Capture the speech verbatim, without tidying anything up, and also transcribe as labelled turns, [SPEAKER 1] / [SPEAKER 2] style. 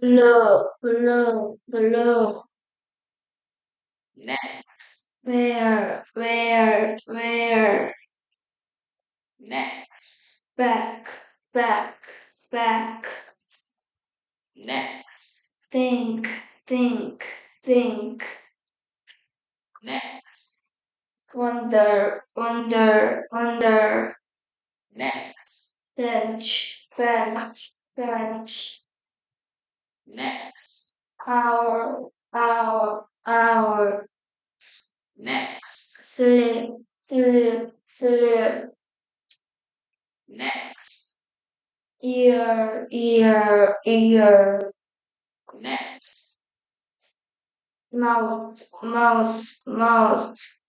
[SPEAKER 1] blue, blue, blue.
[SPEAKER 2] neck,
[SPEAKER 1] Where, where, where?
[SPEAKER 2] neck,
[SPEAKER 1] Back, back, back.
[SPEAKER 2] neck,
[SPEAKER 1] Think, think, think.
[SPEAKER 2] neck,
[SPEAKER 1] Wonder, wonder, wonder.
[SPEAKER 2] neck,
[SPEAKER 1] Bench, bench, bench.
[SPEAKER 2] neck,
[SPEAKER 1] Hour, hour, hour.
[SPEAKER 2] neck,
[SPEAKER 1] Sleep, sleep, sleep.
[SPEAKER 2] neck,
[SPEAKER 1] Ear, ear, ear.
[SPEAKER 2] neck,
[SPEAKER 1] Mouth, mouth, mouth.